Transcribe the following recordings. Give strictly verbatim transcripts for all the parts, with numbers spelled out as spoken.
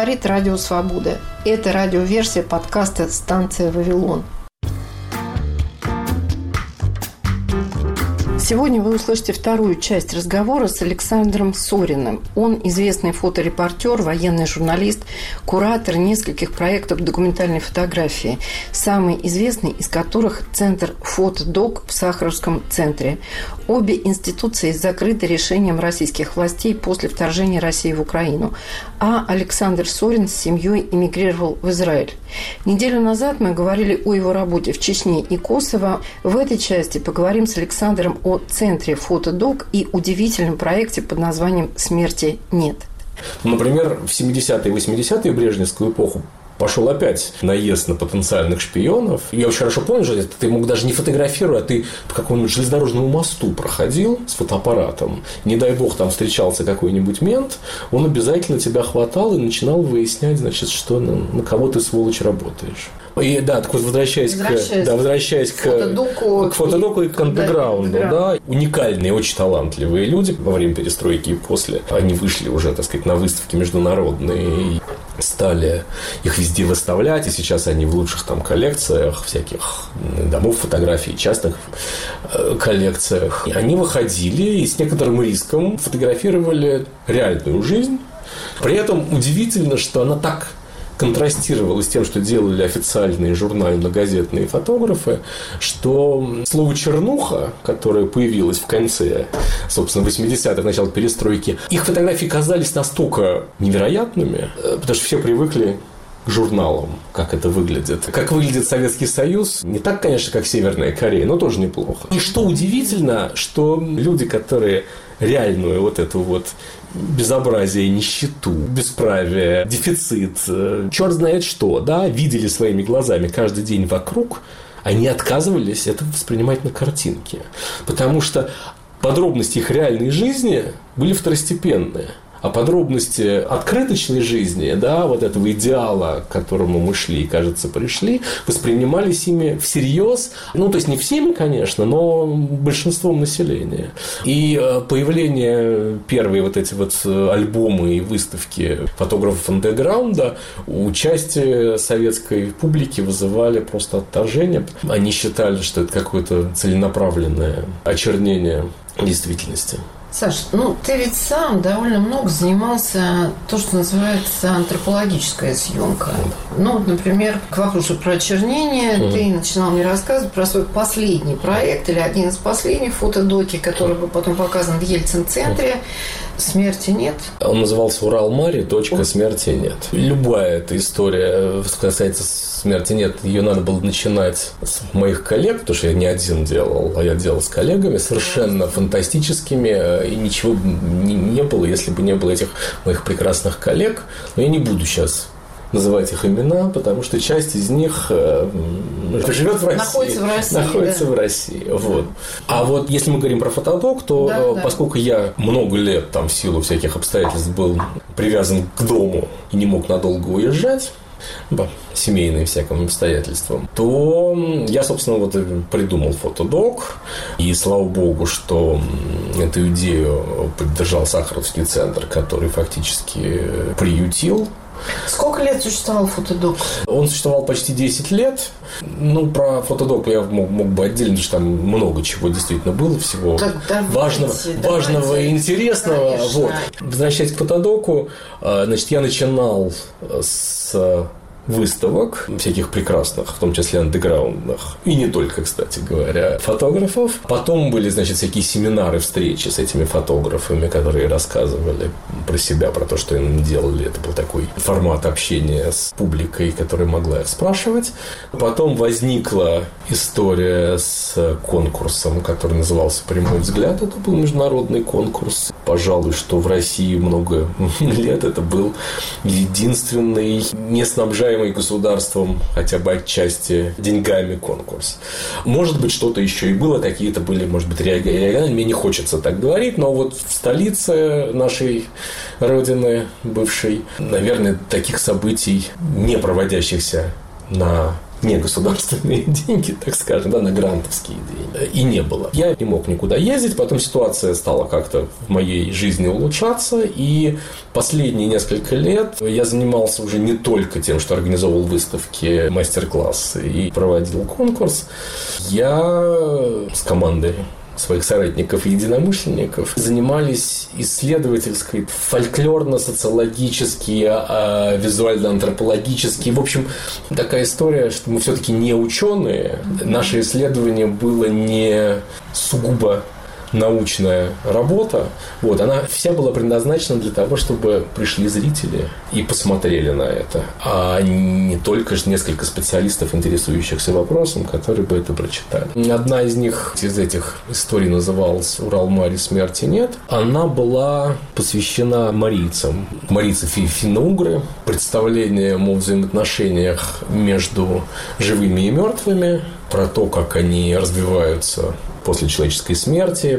Говорит Радио Свобода. Это радиоверсия подкаста «Станция Вавилон». Сегодня вы услышите вторую часть разговора с Александром Сориным. Он известный фоторепортер, военный журналист, куратор нескольких проектов документальной фотографии, самый известный из которых Центр «Фотодок» в Сахаровском центре. Обе институции закрыты решением российских властей после вторжения России в Украину, а Александр Сорин с семьей эмигрировал в Израиль. Неделю назад мы говорили о его работе в Чечне и Косово. В этой части поговорим с Александром о Центре «Фотодок» и удивительном проекте под названием «Смерти нет». Например, в семидесятые и восьмидесятые, в брежневскую эпоху, пошел опять наезд на потенциальных шпионов. Я очень хорошо помню, что ты мог даже не фотографировать, а ты по какому-нибудь железнодорожному мосту проходил с фотоаппаратом. Не дай бог, там встречался какой-нибудь мент, он обязательно тебя хватал и начинал выяснять, значит, что на, на кого ты, сволочь, работаешь. И да, так вот, возвращаясь, возвращаясь, к, да, возвращаясь к, фотодоку, к фотодоку и к андеграунду, да, да, уникальные, очень талантливые люди во время перестройки и после. Они вышли уже, так сказать, на выставки международные и стали их везде выставлять, и сейчас они в лучших там коллекциях всяких домов фотографий, частных коллекциях. И они выходили и с некоторым риском фотографировали реальную жизнь. При этом удивительно, что она так контрастировало с тем, что делали официальные журнально-газетные фотографы, что слово «чернуха», которое появилось в конце, собственно, восьмидесятых, начала перестройки, их фотографии казались настолько невероятными, потому что все привыкли к журналам, как это выглядит. Как выглядит Советский Союз, не так, конечно, как Северная Корея, но тоже неплохо. И что удивительно, что люди, которые реальную вот эту вот безобразие, нищету, бесправие, дефицит, черт знает что, да, видели своими глазами каждый день вокруг, они отказывались это воспринимать на картинке. Потому что подробности их реальной жизни были второстепенные. А подробности открыточной жизни, да, вот этого идеала, к которому мы шли и, кажется, пришли, воспринимались ими всерьез. Ну, то есть, не всеми, конечно, но большинством населения. И появление первые вот эти вот альбомы и выставки фотографов андеграунда у части советской публики вызывали просто отторжение. Они считали, что это какое-то целенаправленное очернение действительности. Саш, ну ты ведь сам довольно много занимался то, что называется антропологическая съемка. Ну, вот, например, к вопросу про очернение, mm-hmm. ты начинал мне рассказывать про свой последний проект или один из последних фотодоки, который был потом показан в Ельцин-центре. «Смерти нет». Он назывался «Урал-Мари. Точка. Смерти нет». Любая эта история, что касается «Смерти нет», ее надо было начинать с моих коллег, потому что я не один делал, а я делал с коллегами, совершенно фантастическими, и ничего не, не было, если бы не было этих моих прекрасных коллег. Но я не буду сейчас называть их имена, потому что часть из них э, живет в России. Находится в России. Находится да. в России. Вот. А вот если мы говорим про фотодок, то да, да. поскольку я много лет там в силу всяких обстоятельств был привязан к дому и не мог надолго уезжать, по семейным всяким обстоятельствам, то я, собственно, вот придумал фотодок. И слава богу, что эту идею поддержал Сахаровский центр, который фактически приютил. Сколько лет существовал фотодок? Он существовал почти десять лет. Ну, про фотодок я мог, мог бы отдельно, потому что там много чего действительно было, всего давайте, важного, давайте, важного и интересного. Вот. Возвращаясь к фотодоку, значит, я начинал с выставок всяких прекрасных, в том числе андеграундных, и не только, кстати говоря, фотографов. Потом были, значит, всякие семинары, встречи с этими фотографами, которые рассказывали про себя, про то, что они делали. Это был такой формат общения с публикой, которая могла их спрашивать. Потом возникла история с конкурсом, который назывался «Прямой взгляд». Это был международный конкурс. Пожалуй, что в России много лет это был единственный не снабжаемый государством хотя бы отчасти деньгами конкурс. Может быть, что-то еще и было, какие-то были, может быть, региональные. Мне не хочется так говорить, но вот в столице нашей родины бывшей, наверное, таких событий, не проводящихся на не государственные деньги, так скажем, да, на грантовские деньги. И не было. Я не мог никуда ездить, потом ситуация стала как-то в моей жизни улучшаться, и последние несколько лет я занимался уже не только тем, что организовывал выставки, мастер-классы и проводил конкурс. Я с командой своих соратников и единомышленников занимались исследовательской, фольклорно-социологические, визуально-антропологические. В общем, такая история, что мы все-таки не ученые. Наше исследование было не сугубо научная работа, вот, она вся была предназначена для того, чтобы пришли зрители и посмотрели на это, а не только же несколько специалистов, интересующихся вопросом, которые бы это прочитали. Одна из них, из этих историй называлась «Урал-Мари, смерти нет». Она была посвящена марийцам. Марийцы финно-угры, представлением о взаимоотношениях между живыми и мертвыми, про то, как они развиваются после человеческой смерти,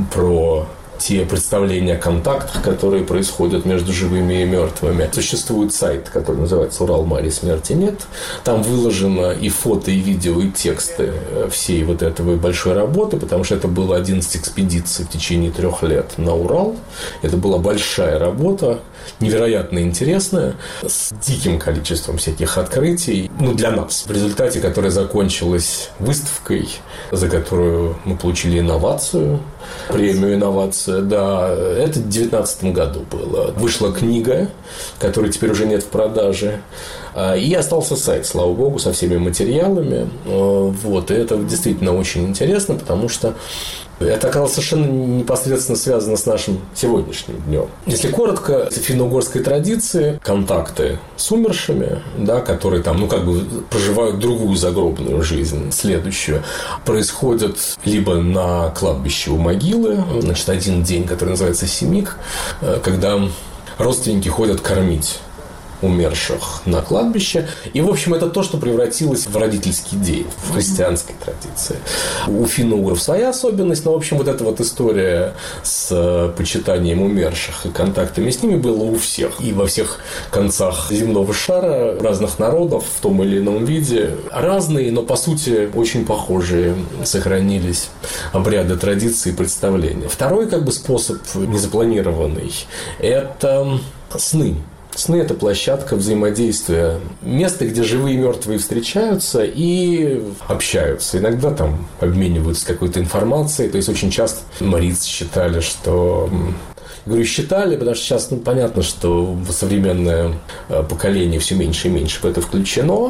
про те представления о контактах, которые происходят между живыми и мертвыми. Существует сайт, который называется «Урал-Мари, смерти нет». Там выложено и фото, и видео, и тексты всей вот этой большой работы, потому что это было одиннадцать экспедиций в течение трех лет на Урал. Это была большая работа, невероятно интересная, с диким количеством всяких открытий, ну, для нас. В результате, которая закончилась выставкой, за которую мы получили инновацию, премию «Инновация», да, это в девятнадцатом году было. Вышла книга, которой теперь уже нет в продаже, и остался сайт, слава богу, со всеми материалами. Вот, и это действительно очень интересно, потому что это оказалось совершенно непосредственно связано с нашим сегодняшним днем. Если коротко, в финно-угорской традиции контакты с умершими, да, которые там, ну, как бы проживают другую загробную жизнь, следующую, происходят либо на кладбище у могилы, значит, один день, который называется семик, когда родственники ходят кормить умерших на кладбище. И, в общем, это то, что превратилось в родительский день в христианской традиции. У финно-угров своя особенность, но, в общем, вот эта вот история с почитанием умерших и контактами с ними была у всех. И во всех концах земного шара разных народов в том или ином виде. Разные, но, по сути, очень похожие сохранились обряды, традиции и представления. Второй, как бы, способ незапланированный – это сны. Сны – это площадка взаимодействия, место, где живые и мертвые встречаются и общаются. Иногда там обмениваются какой-то информацией. То есть, очень часто марийцы считали, что... Говорю, считали, потому что сейчас, ну, понятно, что современное поколение все меньше и меньше в это включено,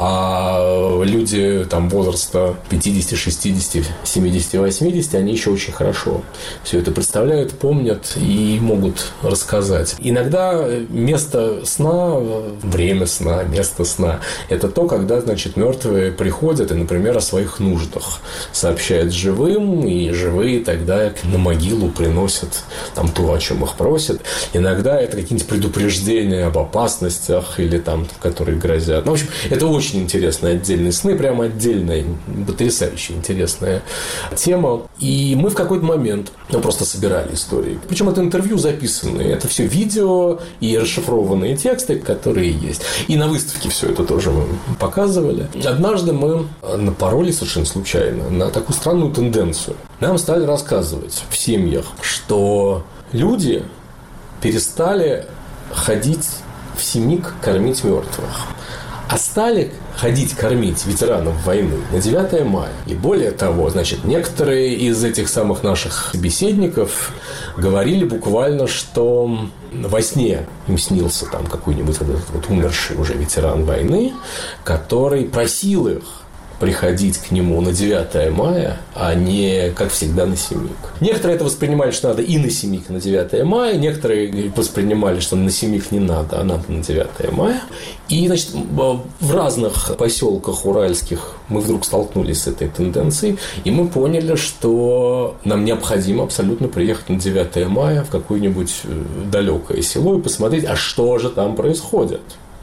а люди там возраста пятьдесят, шестьдесят, семьдесят, восемьдесят, они еще очень хорошо все это представляют, помнят и могут рассказать. Иногда место сна, время сна, место сна – это то, когда, значит, мертвые приходят и, например, о своих нуждах сообщают живым, и живые тогда на могилу приносят там то, о чем их просят. Иногда это какие-нибудь предупреждения об опасностях или там, которые грозят. Ну, в общем, это очень интересные отдельные сны, прямо отдельная, потрясающе интересная тема. И мы в какой-то момент ну, просто собирали истории. Причем это интервью записанные, это все видео и расшифрованные тексты, которые есть. И на выставке все это тоже мы показывали. Однажды мы напоролись совершенно случайно на такую странную тенденцию. Нам стали рассказывать в семьях, что люди перестали ходить в семик кормить мертвых, а стали ходить кормить ветеранов войны на девятое мая. И более того, значит, некоторые из этих самых наших собеседников говорили буквально, что во сне им снился там какой-нибудь вот этот вот умерший уже ветеран войны, который просил их приходить к нему на девятое мая, а не, как всегда, на семик. Некоторые это воспринимали, что надо и на семик, и на девятое мая. Некоторые воспринимали, что на семик не надо, а надо на девятое мая. И, значит, в разных поселках уральских мы вдруг столкнулись с этой тенденцией, и мы поняли, что нам необходимо абсолютно приехать на девятое мая в какое-нибудь далекое село и посмотреть, а что же там происходит.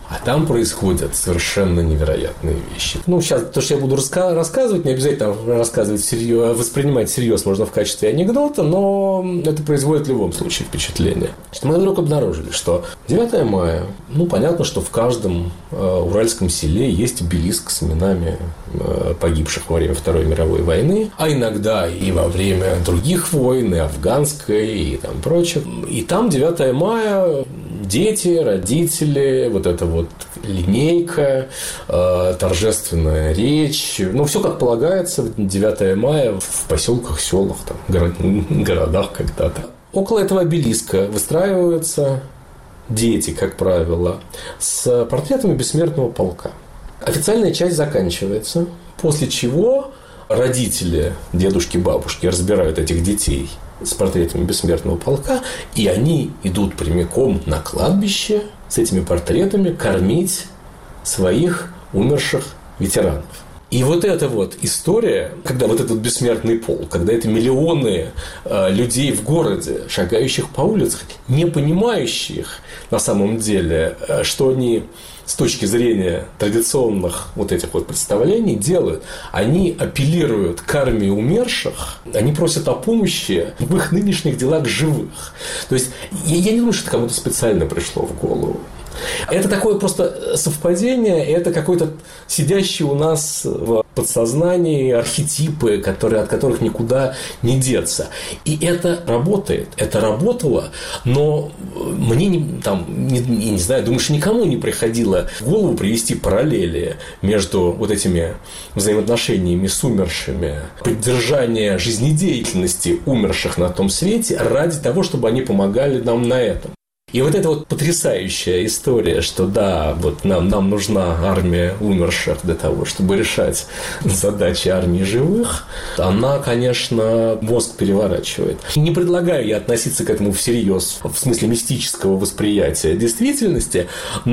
А там происходят совершенно невероятные вещи. Ну, сейчас то, что я буду раска- рассказывать, не обязательно рассказывать всерьез, воспринимать всерьез можно в качестве анекдота, но это производит в любом случае впечатление. Мы вдруг обнаружили, что девятое мая, ну, понятно, что в каждом э, уральском селе есть обелиск с именами э, погибших во время Второй мировой войны, а иногда и во время других войн, и афганской, и там прочих. И там девятое мая дети, родители, вот эта вот линейка, э, торжественная речь. Ну, все как полагается, девятое мая в поселках, селах, там, горо- городах когда-то. Около этого обелиска выстраиваются дети, как правило, с портретами бессмертного полка. Официальная часть заканчивается, после чего родители, дедушки, бабушки разбирают этих детей с портретами бессмертного полка, и они идут прямиком на кладбище с этими портретами кормить своих умерших ветеранов. И вот эта вот история, когда вот этот бессмертный полк, когда это миллионы э, людей в городе, шагающих по улицам, не понимающих на самом деле, э, что они с точки зрения традиционных вот этих вот представлений делают, они апеллируют к армии умерших, они просят о помощи в их нынешних делах живых. То есть, я, я не думаю, что это кому-то специально пришло в голову. Это такое просто совпадение, это какой-то сидящий у нас в подсознании архетипы, которые, от которых никуда не деться. И это работает, это работало, но мне не, там, не, не знаю, думаю, что никому не приходило в голову привести параллели между вот этими взаимоотношениями с умершими, поддержание жизнедеятельности умерших на том свете ради того, чтобы они помогали нам на этом. И вот эта вот потрясающая история, что да, вот нам, нам нужна армия умерших для того, чтобы решать задачи армии живых, она, конечно, мозг переворачивает. Не предлагаю я относиться к этому всерьез, в смысле мистического восприятия действительности,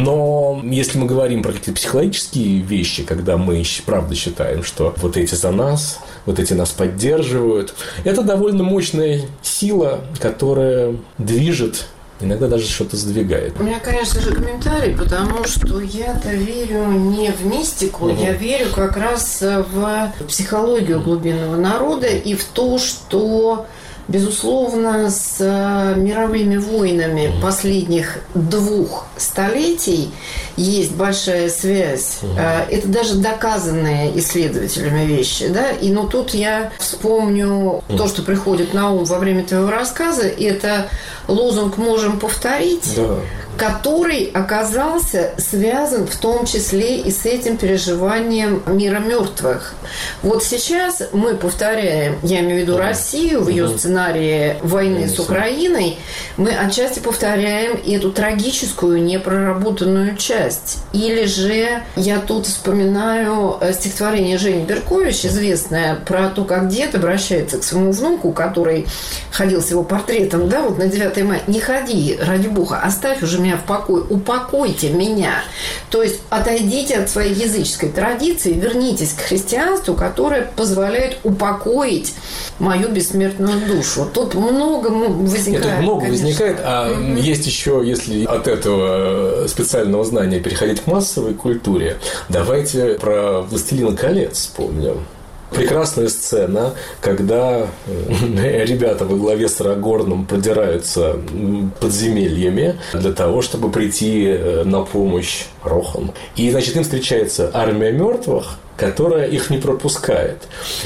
но если мы говорим про какие-то психологические вещи, когда мы правда считаем, что вот эти за нас, вот эти нас поддерживают, это довольно мощная сила, которая движет, иногда даже что-то сдвигает. У меня, конечно же, комментарий, потому что я-то верю не в мистику, угу. Я верю как раз в психологию глубинного народа и в то, что, безусловно, с мировыми войнами угу. последних двух столетий есть большая связь. Угу. Это даже доказанные исследователями вещи. Да? И ну, тут я вспомню угу. то, что приходит на ум во время твоего рассказа. Это лозунг «можем повторить», да. который оказался связан в том числе и с этим переживанием мира мертвых. Вот сейчас мы повторяем, я имею в виду Россию в ее сценарии войны с Украиной, мы отчасти повторяем эту трагическую непроработанную часть. Или же я тут вспоминаю стихотворение Жени Беркович, известное, про то, как дед обращается к своему внуку, который ходил с его портретом, да, вот на девятое мая. Не ходи, ради бога, оставь уже меня в покое, упокойте меня. То есть отойдите от своей языческой традиции, вернитесь к христианству, которое позволяет упокоить мою бессмертную душу. Тут много возникает. Нет, тут много конечно. возникает, а mm-hmm. есть еще, если от этого специального знания переходить к массовой культуре, давайте про «Властелина колец» вспомним. Прекрасная сцена, когда ребята во главе с Арагорном продираются подземельями для того, чтобы прийти на помощь Рохану. И, значит, им встречается армия мертвых, которая их не пропускает.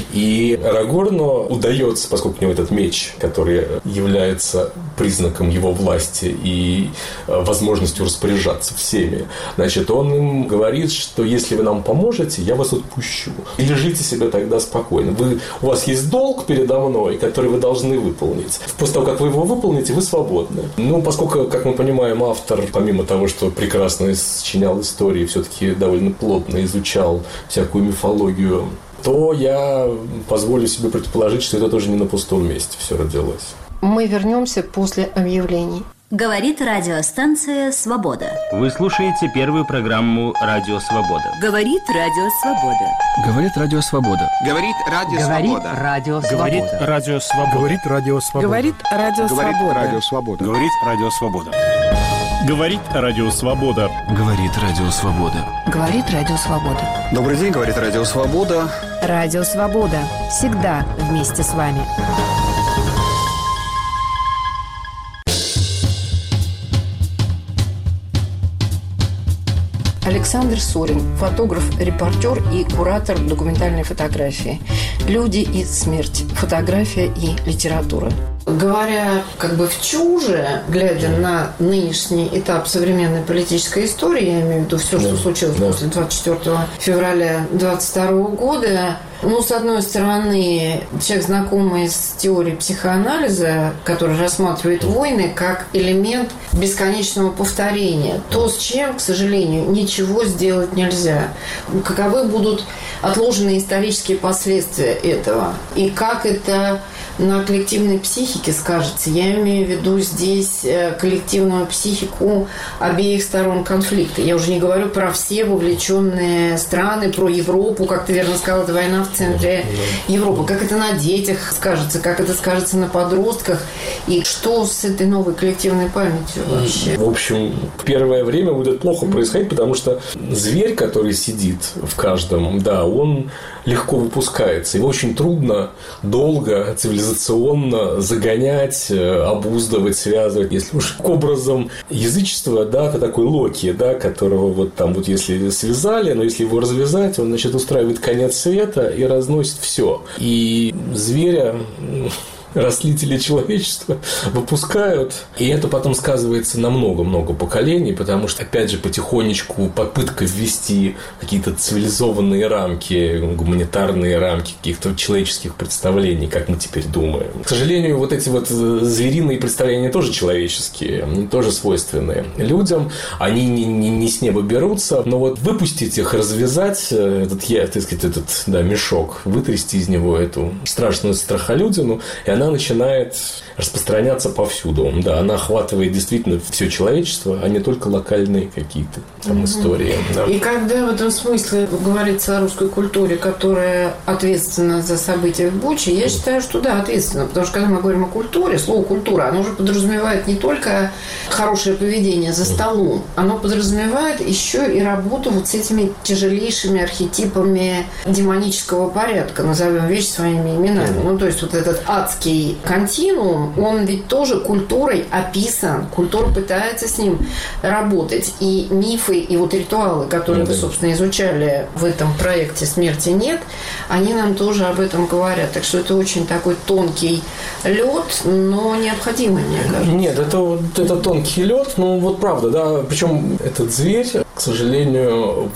И Арагорну удается, поскольку у него этот меч, который является признаком его власти и возможностью распоряжаться всеми, значит, он им говорит, что если вы нам поможете, я вас отпущу. И лежите себе тогда спокойно. Вы, у вас есть долг передо мной, который вы должны выполнить. После того, как вы его выполните, вы свободны. Ну, поскольку, как мы понимаем, автор, помимо того, что прекрасно сочинял истории, все-таки довольно плотно изучал всякую мифологию, то я позволю себе предположить, что это тоже не на пустом месте все родилось. Мы вернемся после объявлений. Говорит радиостанция «Свобода». Вы слушаете первую программу «Радио Свобода». Говорит Радио Свобода. Говорит Радио Свобода. Говорит Радио Свобода. Говорит Радио Свобода. Говорит Радио Свобода. Говорит Радио Свобода. Говорит Радио Свобода. Говорит Радио Свобода. Говорит Радио Свобода. Говорит Радио Свобода. Говорит Радио Свобода. Добрый день, говорит Радио Свобода. Радио Свобода. Всегда вместе с вами. Александр Сорин, фотограф, репортер и куратор документальной фотографии. Люди и смерть. Фотография и литература. Говоря как бы в чуже, глядя на нынешний этап современной политической истории, я имею в виду все, что да, случилось да. после двадцать четвёртого февраля двадцать второго года, ну, с одной стороны, человек, знакомый с теорией психоанализа, который рассматривает войны как элемент бесконечного повторения, то, с чем, к сожалению, ничего сделать нельзя. Каковы будут отложенные исторические последствия этого? И как это на коллективной психике скажется? Я имею в виду здесь коллективную психику обеих сторон конфликта. Я уже не говорю про все вовлеченные страны, про Европу, как ты верно сказала, это война в центре Европы. Как это на детях скажется, как это скажется на подростках, и что с этой новой коллективной памятью вообще? В общем, в первое время будет плохо происходить, потому что зверь, который сидит в каждом, да, он легко выпускается. Его очень трудно долго, цивилизационно загонять, обуздывать, связывать. Если уж к образом язычества, да, это такой Локи, да, которого вот там вот если связали, но если его развязать, он, значит, устраивает конец света и разносит все. И зверя растлители человечества выпускают, и это потом сказывается на много-много поколений, потому что, опять же, потихонечку попытка ввести какие-то цивилизованные рамки, гуманитарные рамки каких-то человеческих представлений, как мы теперь думаем. К сожалению, вот эти вот звериные представления тоже человеческие, они тоже свойственные людям, они не, не, не с неба берутся, но вот выпустить их, развязать этот, я, так сказать, этот да, мешок, вытрясти из него эту страшную страхолюдину, и она начинает распространяться повсюду. Да, она охватывает действительно все человечество, а не только локальные какие-то там истории. Да. И когда в этом смысле говорится о русской культуре, которая ответственна за события в Буче, я считаю, что да, ответственна. Потому что когда мы говорим о культуре, слово «культура», оно уже подразумевает не только хорошее поведение за столом, оно подразумевает еще и работу вот с этими тяжелейшими архетипами демонического порядка, назовем вещи своими именами. Ну, то есть вот этот адский континуум, он ведь тоже культурой описан, культура пытается с ним работать. И мифы, и вот ритуалы, которые mm-hmm. вы, собственно, изучали в этом проекте «Смерти нет», они нам тоже об этом говорят. Так что это очень такой тонкий лед, но необходимый, мне кажется. Нет, это, это тонкий лед, ну вот правда, да. Причем этот зверь, к сожалению,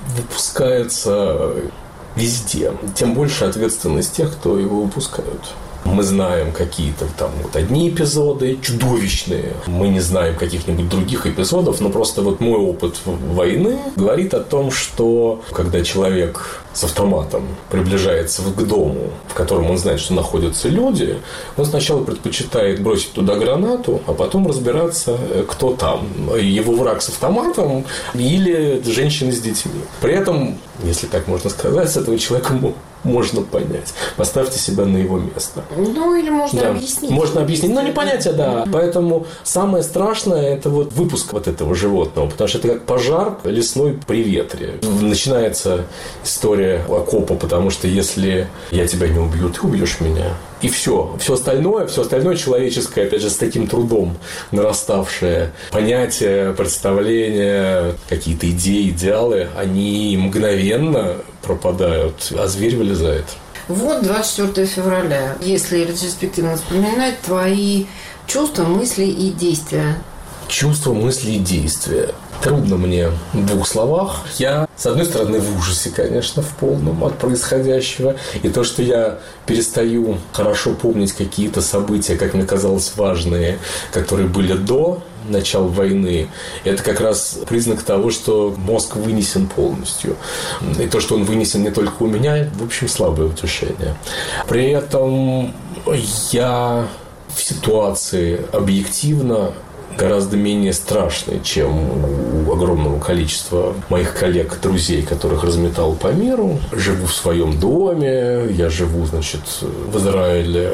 выпускается везде. Тем больше ответственность тех, кто его выпускают. Мы знаем какие-то там вот одни эпизоды чудовищные. Мы не знаем каких-нибудь других эпизодов, но просто вот мой опыт войны говорит о том, что когда человек с автоматом приближается к дому, в котором он знает, что находятся люди, он сначала предпочитает бросить туда гранату, а потом разбираться, кто там. Его враг с автоматом или женщина с детьми. При этом, если так можно сказать, с этого человека можно понять. Поставьте себя на его место. Ну, или можно да. объяснить. Можно объяснить, но не понятие, да. Mm-hmm. Поэтому самое страшное – это вот выпуск вот этого животного, потому что это как пожар лесной при ветре. Начинается история окопа, потому что если я тебя не убью, ты убьешь меня. И все. Все остальное, все остальное человеческое, опять же, с таким трудом нараставшее понятия, представления, какие-то идеи, идеалы, они мгновенно пропадают, а зверь вылезает. Вот двадцать четвёртого февраля. Если ретроспективно вспоминать, твои чувства, мысли и действия. Чувства, мысли и действия. Трудно мне в двух словах. Я, с одной стороны, в ужасе, конечно, в полном от происходящего. И то, что я перестаю хорошо помнить какие-то события, как мне казалось, важные, которые были до начала войны, это как раз признак того, что мозг вынесен полностью. И то, что он вынесен не только у меня, в общем, слабое утешение. При этом я в ситуации объективно гораздо менее страшный, чем у огромного количества моих коллег, друзей, которых разметал по миру. Живу в своем доме, я живу, значит, в Израиле,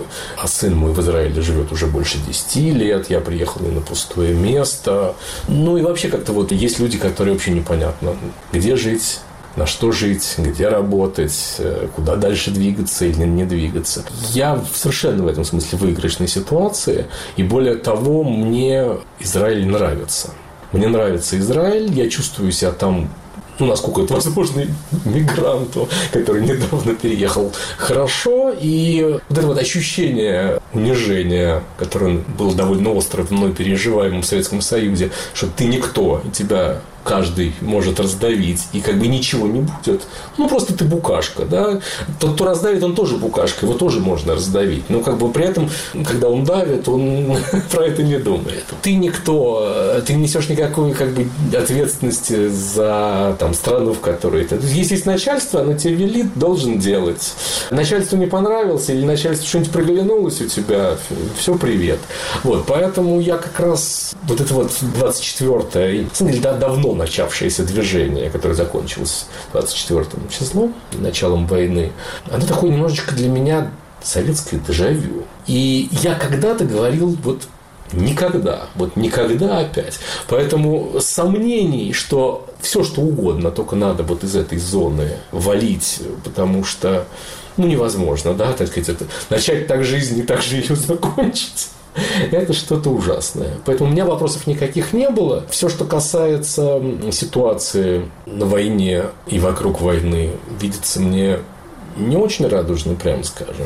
а сын мой в Израиле живет уже больше десяти лет, я приехал на пустое место. Ну и вообще как-то вот есть люди, которые вообще непонятно, где жить, на что жить, где работать, куда дальше двигаться или не двигаться. Я совершенно в этом смысле в выигрышной ситуации. И более того, мне Израиль нравится. Мне нравится Израиль, я чувствую себя там, ну, насколько это возможно, мигранту, который недавно переехал, хорошо. И вот это вот ощущение унижения, которое было довольно остро мной переживаемым в Советском Союзе, что ты никто, и тебя каждый может раздавить, и как бы ничего не будет. Ну, просто ты букашка, да. Тот, кто раздавит, он тоже букашка, его тоже можно раздавить. Но как бы при этом, когда он давит, он про это не думает. Ты никто, ты не несешь никакой как бы ответственности за там, страну, в которой ты. Если есть начальство, оно тебе велит, должен делать. Начальству не понравился, или начальству что-нибудь проглянулось у тебя, все, привет. Вот, поэтому я как раз вот это вот двадцать четвёртое, да, давно начавшееся движение, которое закончилось двадцать четвёртым числом, началом войны, оно такое немножечко для меня советское дежавю. И я когда-то говорил вот никогда, вот никогда опять. Поэтому сомнений, что все что угодно, только надо вот из этой зоны валить, потому что ну, невозможно, да, так сказать, это, начать так жизнь и так же ее закончить. Это что-то ужасное. Поэтому у меня вопросов никаких не было. Все, что касается ситуации на войне и вокруг войны, видится мне не очень радужно, прямо скажем.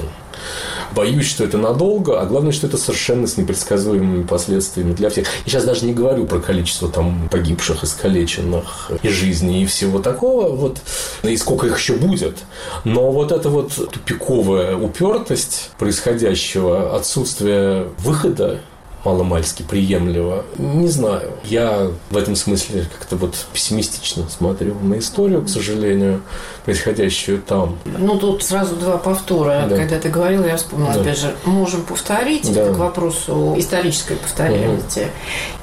Боюсь, что это надолго, а главное, что это совершенно с непредсказуемыми последствиями для всех. Я сейчас даже не говорю про количество там погибших, искалеченных и жизней и всего такого, вот, и сколько их еще будет. Но вот эта вот тупиковая упертость происходящего, отсутствие выхода маломальски приемлемо, не знаю. Я в этом смысле как-то вот пессимистично смотрю на историю, к сожалению, происходящую там. Ну, тут сразу два повтора. Да. Когда ты говорил, я вспомнила, да. опять же, можем повторить, да. это к вопросу исторической повторяемости. Угу.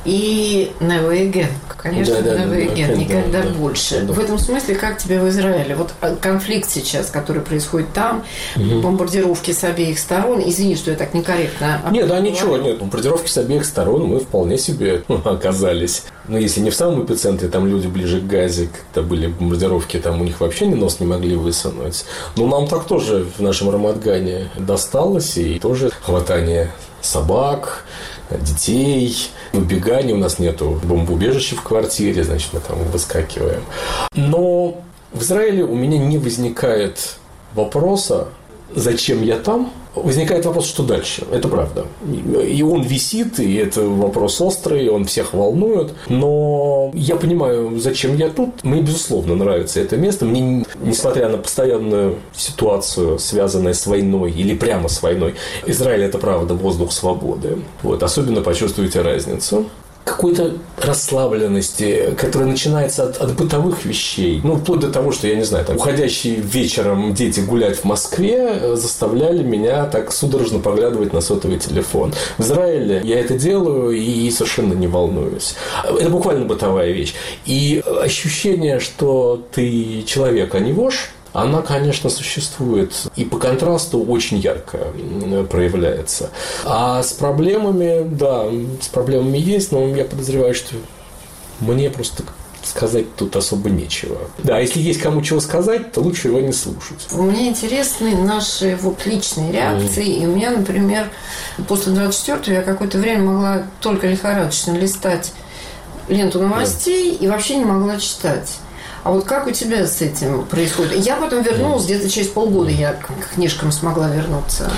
И never again. Конечно, да, да, never да, again. Да, никогда да, больше. Да. В этом смысле, как тебе в Израиле? Вот конфликт сейчас, который происходит там, угу. бомбардировки с обеих сторон. Извини, что я так некорректно. Нет, да, ничего, нет. Бомбардировки с обеих сторон мы вполне себе оказались. Ну, если не в самом эпицентре, там люди ближе к Газе, когда были бомбардировки, там у них вообще ни нос не могли высунуть. Но нам так тоже в нашем Рамат-Гане досталось, и тоже хватание собак, детей, убегание. У нас нету бомбоубежища в квартире, значит, мы там выскакиваем. Но в Израиле у меня не возникает вопроса, зачем я там. Возникает вопрос, что дальше. Это правда. И он висит, и это вопрос острый, он всех волнует. Но я понимаю, зачем я тут. Мне, безусловно, нравится это место. Мне, несмотря на постоянную ситуацию, связанную с войной или прямо с войной, Израиль – это, правда, воздух свободы. Вот. Особенно почувствуете разницу. Какой-то расслабленности, которая начинается от, от бытовых вещей. Ну, вплоть до того, что, я не знаю, там, уходящие вечером дети гулять в Москве заставляли меня так судорожно поглядывать на сотовый телефон. В Израиле я это делаю и совершенно не волнуюсь. Это буквально бытовая вещь. И ощущение, что ты человек, а не вошь, она, конечно, существует и по контрасту очень ярко проявляется. А с проблемами, да, с проблемами есть, но я подозреваю, что мне просто сказать тут особо нечего. Да, если есть кому чего сказать, то лучше его не слушать. Мне интересны наши вот личные реакции. Mm. И у меня, например, после двадцать четвёртого я какое-то время могла только лихорадочно листать ленту новостей mm. и вообще не могла читать. А вот как у тебя с этим происходит? Я потом вернулась, где-то через полгода я к книжкам смогла вернуться.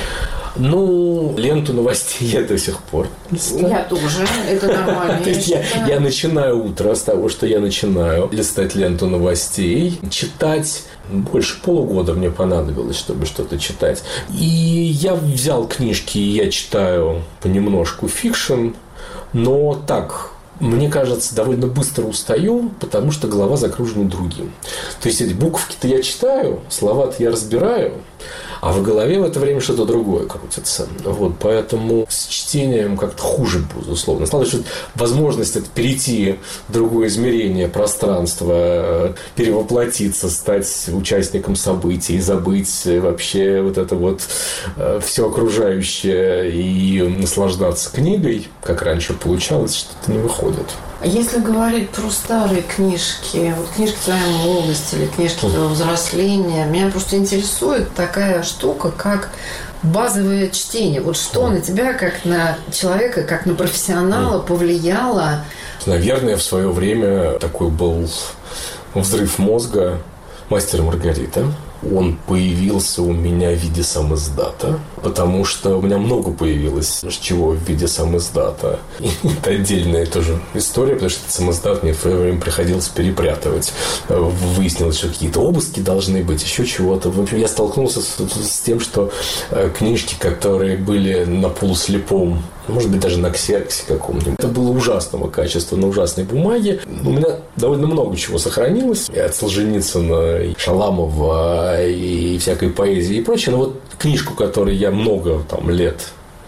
Ну, ленту новостей я до сих пор листаю. Я тоже, это нормально. То есть я, я начинаю утро с того, что я начинаю листать ленту новостей, читать. Больше полугода мне понадобилось, чтобы что-то читать. И я взял книжки, и я читаю понемножку фикшн, но так... Мне кажется, довольно быстро устаю, потому что голова загружена другим. То есть, эти буковки-то я читаю, слова-то я разбираю, а в голове в это время что-то другое крутится. Вот, поэтому с чтением как-то хуже, безусловно. Стало, что возможность это перейти в другое измерение пространства, перевоплотиться, стать участником событий, забыть вообще вот это вот все окружающее и наслаждаться книгой, как раньше получалось, что-то не выходит. Если говорить про старые книжки, вот книжки твоей молодости или книжки твоего взросления, меня просто интересует такая штука, как базовое чтение. Вот что на тебя, как на человека, как на профессионала повлияло? Наверное, в свое время такой был взрыв мозга «Мастер и Маргарита». Он появился у меня в виде самиздата, потому что у меня много появилось чего в виде самиздата. И это отдельная тоже история, потому что этот самиздат мне в свое время приходилось перепрятывать. Выяснилось, что какие-то обыски должны быть, еще чего-то. В общем, я столкнулся с, с тем, что книжки, которые были на полуслепом, может быть, даже на ксероксе каком-нибудь, это было ужасного качества, на ужасной бумаге. У меня довольно много чего сохранилось. И от Солженицына, и Шаламова, и всякой поэзии и прочее. Но вот книжку, которой я много там, лет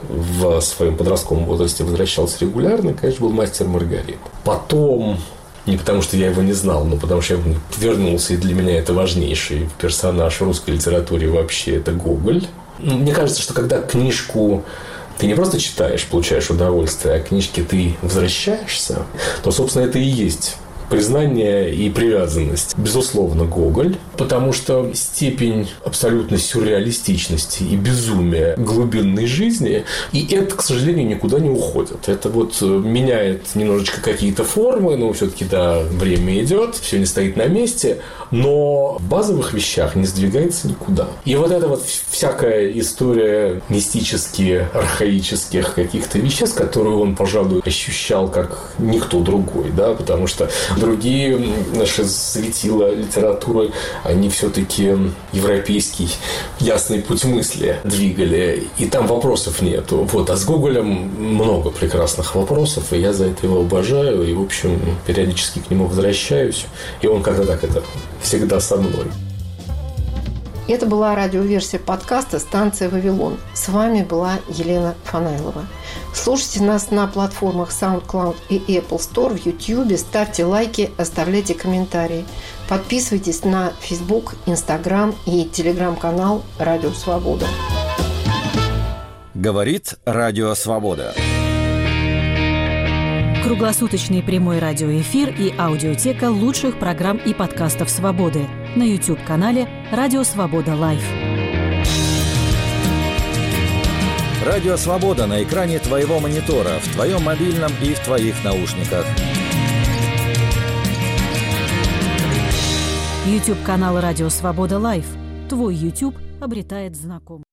в своем подростковом возрасте возвращался регулярно, конечно, был «Мастер и Маргарита». Потом, не потому что я его не знал, но потому что я вернулся, и для меня это важнейший персонаж в русской литературе вообще, это Гоголь. Мне кажется, что когда книжку ты не просто читаешь, получаешь удовольствие, а книжки ты возвращаешься, то, собственно, это и есть признание и привязанность. Безусловно, Гоголь, потому что степень абсолютной сюрреалистичности и безумия глубинной жизни, и это, к сожалению, никуда не уходит. Это вот меняет немножечко какие-то формы, но все-таки, да, время идет, все не стоит на месте, но в базовых вещах не сдвигается никуда. И вот эта вот всякая история мистически архаических каких-то веществ, которую он, пожалуй, ощущал как никто другой, да, потому что другие наши светила литературы, они все-таки европейский ясный путь мысли двигали, и там вопросов нету. Вот. А с Гоголем много прекрасных вопросов, и я за это его обожаю, и, в общем, периодически к нему возвращаюсь, и он как-то так это всегда со мной. Это была радиоверсия подкаста «Станция Вавилон». С вами была Елена Фанайлова. Слушайте нас на платформах SoundCloud и Apple Store, в YouTube, ставьте лайки, оставляйте комментарии. Подписывайтесь на Facebook, Instagram и Telegram-канал «Радио Свобода». Говорит Радио Свобода. Круглосуточный прямой радиоэфир и аудиотека лучших программ и подкастов «Свободы» на YouTube-канале «Радио Свобода Лайв». Радио Свобода на экране твоего монитора, в твоем мобильном и в твоих наушниках. YouTube-канал «Радио Свобода Лайв». Твой YouTube обретает знакомых.